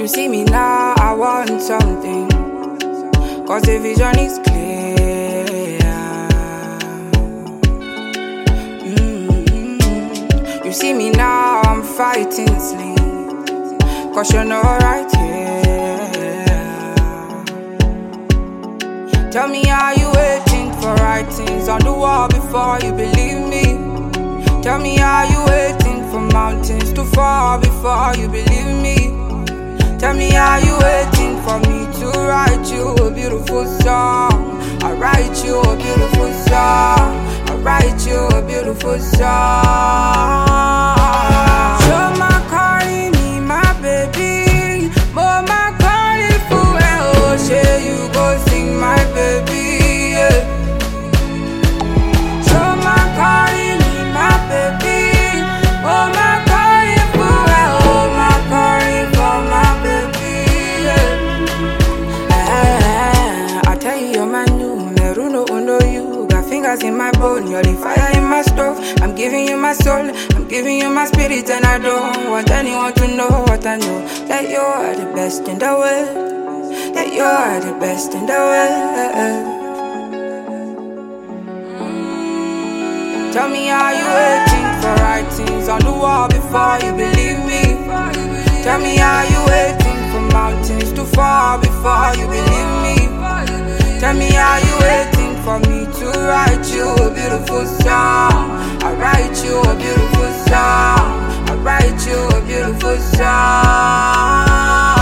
You see me now, I want something, cause the vision is clear. You see me now, I'm fighting sleep, cause you're not right here. Tell me, are you waiting for writings on the wall before you believe me? Tell me, are you waiting for mountains to fall before you believe me? Tell me, are you waiting for me to write you a beautiful song? I write you a beautiful song. I write you a beautiful song. Show my calling me, my baby. But my calling for oh, share you go sing my baby. Yeah. Show my calling me, my baby. Oh, my calling for oh, my calling for my baby. Yeah. I tell you, you're my new Meruno Undo you. Got fingers in my bone, you're the fire in my stove. I'm giving you my soul, I'm giving you my spirit, and I don't want anyone to know what I know. That you are the best in the world. That you are the best in the world. Tell me, are you waiting for writings on the wall before you believe me? Tell me, are you waiting for mountains to fall before you believe me? Tell me, are you waiting for me to write you a beautiful song? I write you a beautiful song. I write you a beautiful song.